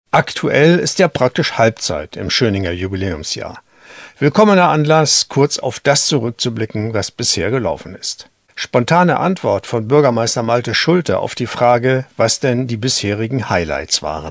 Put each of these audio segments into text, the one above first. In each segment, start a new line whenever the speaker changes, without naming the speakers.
Aktuell ist ja praktisch Halbzeit im Schöninger Jubiläumsjahr. Willkommener Anlass, kurz auf das zurückzublicken, was bisher gelaufen ist. Spontane Antwort von Bürgermeister Malte Schulte auf die Frage, was denn die bisherigen Highlights waren.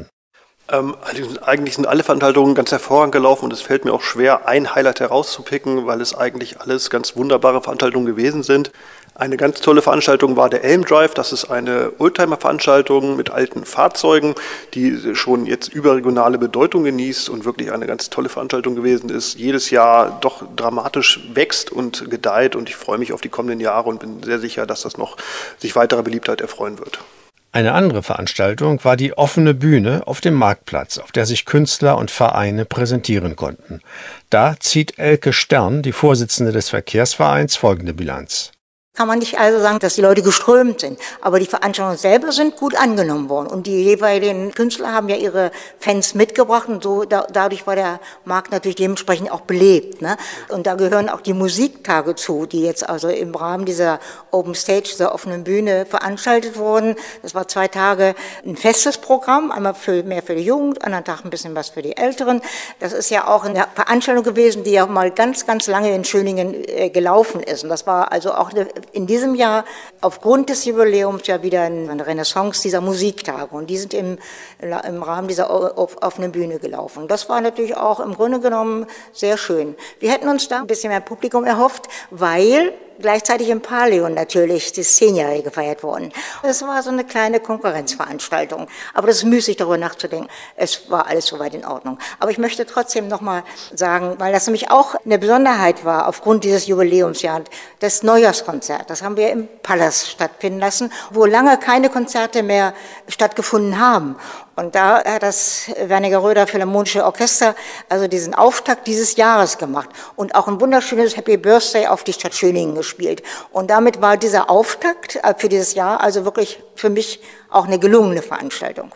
Eigentlich sind alle Veranstaltungen ganz hervorragend gelaufen und es fällt mir auch schwer, ein Highlight herauszupicken, weil es eigentlich alles ganz wunderbare Veranstaltungen gewesen sind. Eine ganz tolle Veranstaltung war der Elm Drive. Das ist eine Oldtimer-Veranstaltung mit alten Fahrzeugen, die schon jetzt überregionale Bedeutung genießt und wirklich eine ganz tolle Veranstaltung gewesen ist. Jedes Jahr doch dramatisch wächst und gedeiht und ich freue mich auf die kommenden Jahre und bin sehr sicher, dass das noch sich weiterer Beliebtheit erfreuen wird.
Eine andere Veranstaltung war die offene Bühne auf dem Marktplatz, auf der sich Künstler und Vereine präsentieren konnten. Da zieht Elke Stern, die Vorsitzende des Verkehrsvereins, folgende Bilanz.
Kann man nicht also sagen, dass die Leute geströmt sind, aber die Veranstaltungen selber sind gut angenommen worden und die jeweiligen Künstler haben ja ihre Fans mitgebracht und so dadurch war der Markt natürlich dementsprechend auch belebt, ne? Und da gehören auch die Musiktage zu, die jetzt also im Rahmen dieser Open Stage, dieser offenen Bühne veranstaltet wurden. Das war 2 Tage ein festes Programm, einmal mehr für die Jugend, anderen Tag ein bisschen was für die Älteren. Das ist ja auch eine Veranstaltung gewesen, die ja mal ganz, ganz lange in Schöningen gelaufen ist und das war also auch in diesem Jahr aufgrund des Jubiläums ja wieder eine Renaissance dieser Musiktage und die sind im Rahmen dieser offenen Bühne gelaufen. Das war natürlich auch im Grunde genommen sehr schön. Wir hätten uns da ein bisschen mehr Publikum erhofft, weil gleichzeitig im Paleon natürlich das 10-Jährige gefeiert worden. Das war so eine kleine Konkurrenzveranstaltung. Aber das ist müßig, darüber nachzudenken. Es war alles soweit in Ordnung. Aber ich möchte trotzdem nochmal sagen, weil das nämlich auch eine Besonderheit war, aufgrund dieses Jubiläumsjahres, das Neujahrskonzert. Das haben wir im Palast stattfinden lassen, wo lange keine Konzerte mehr stattgefunden haben. Und da hat das Wernigerode Philharmonische Orchester also diesen Auftakt dieses Jahres gemacht und auch ein wunderschönes Happy Birthday auf die Stadt Schöningen gespielt. Und damit war dieser Auftakt für dieses Jahr also wirklich für mich auch eine gelungene Veranstaltung.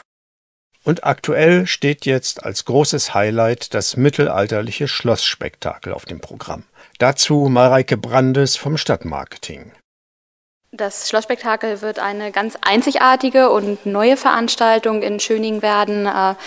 Und aktuell steht jetzt als großes Highlight das mittelalterliche Schlossspektakel auf dem Programm. Dazu Mareike Brandes vom Stadtmarketing.
Das Schlossspektakel wird eine ganz einzigartige und neue Veranstaltung in Schöningen werden,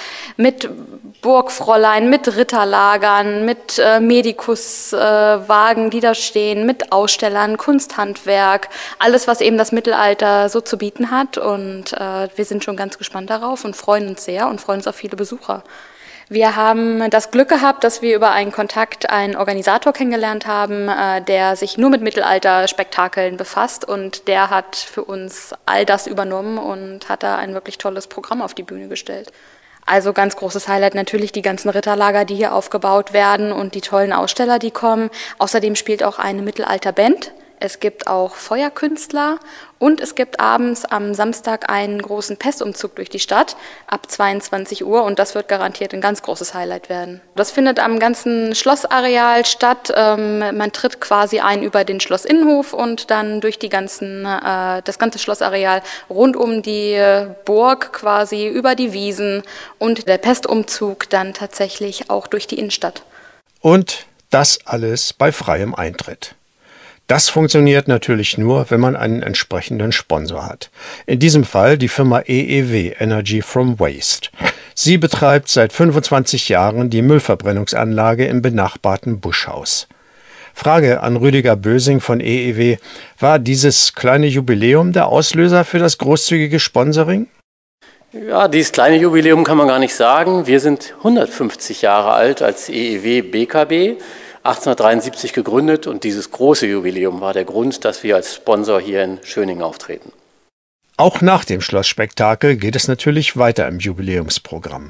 mit Burgfräulein, mit Ritterlagern, mit Medikuswagen, die da stehen, mit Ausstellern, Kunsthandwerk, alles, was eben das Mittelalter so zu bieten hat. Und wir sind schon ganz gespannt darauf und freuen uns sehr und freuen uns auf viele Besucher. Wir haben das Glück gehabt, dass wir über einen Kontakt einen Organisator kennengelernt haben, der sich nur mit Mittelalter-Spektakeln befasst und der hat für uns all das übernommen und hat da ein wirklich tolles Programm auf die Bühne gestellt. Also ganz großes Highlight natürlich die ganzen Ritterlager, die hier aufgebaut werden und die tollen Aussteller, die kommen. Außerdem spielt auch eine Mittelalter-Band. Es gibt auch Feuerkünstler und es gibt abends am Samstag einen großen Pestumzug durch die Stadt ab 22 Uhr und das wird garantiert ein ganz großes Highlight werden. Das findet am ganzen Schlossareal statt. Man tritt quasi ein über den Schlossinnenhof und dann durch das ganze Schlossareal rund um die Burg quasi über die Wiesen und der Pestumzug dann tatsächlich auch durch die Innenstadt.
Und das alles bei freiem Eintritt. Das funktioniert natürlich nur, wenn man einen entsprechenden Sponsor hat. In diesem Fall die Firma EEW, Energy from Waste. Sie betreibt seit 25 Jahren die Müllverbrennungsanlage im benachbarten Buschhaus. Frage an Rüdiger Bösing von EEW: War dieses kleine Jubiläum der Auslöser für das großzügige Sponsoring?
Ja, dieses kleine Jubiläum kann man gar nicht sagen. Wir sind 150 Jahre alt als EEW BKB. 1873 gegründet und dieses große Jubiläum war der Grund, dass wir als Sponsor hier in Schöningen auftreten.
Auch nach dem Schlossspektakel geht es natürlich weiter im Jubiläumsprogramm.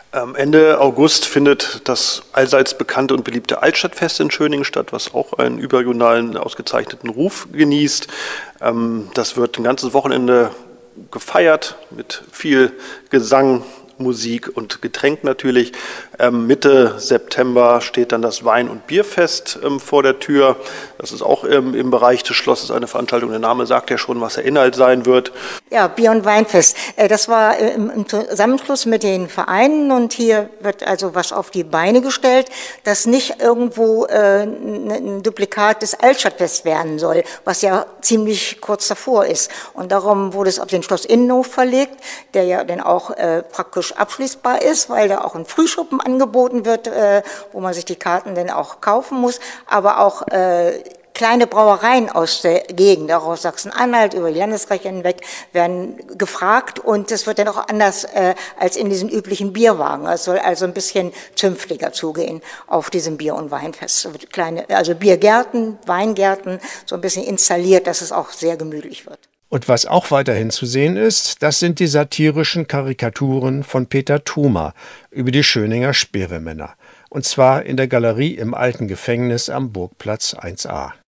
Ende August findet das allseits bekannte und beliebte Altstadtfest in Schöningen statt, was auch einen überregionalen ausgezeichneten Ruf genießt. Das wird ein ganzes Wochenende gefeiert mit viel Gesang, Musik und Getränk natürlich. Mitte September steht dann das Wein- und Bierfest vor der Tür. Das ist auch im Bereich des Schlosses eine Veranstaltung. Der Name sagt ja schon, was der Inhalt sein wird. Ja,
Bier- und Weinfest. Das war im Zusammenschluss mit den Vereinen und hier wird also was auf die Beine gestellt, das nicht irgendwo ein Duplikat des Altstadtfests werden soll, was ja ziemlich kurz davor ist. Und darum wurde es auf den Schlossinnenhof verlegt, der ja dann auch praktisch elektronisch abschließbar ist, weil da auch ein Frühschuppen angeboten wird, wo man sich die Karten dann auch kaufen muss, aber auch kleine Brauereien aus der Gegend, auch aus Sachsen-Anhalt, über die Landesreiche hinweg, werden gefragt und es wird dann auch anders als in diesen üblichen Bierwagen. Es soll also ein bisschen zünftiger zugehen auf diesem Bier- und Weinfest. Es wird also Biergärten, Weingärten so ein bisschen installiert, dass es auch sehr gemütlich wird.
Und was auch weiterhin zu sehen ist, das sind die satirischen Karikaturen von Peter Thumer über die Schöninger Speremänner. Und zwar in der Galerie im Alten Gefängnis am Burgplatz 1a.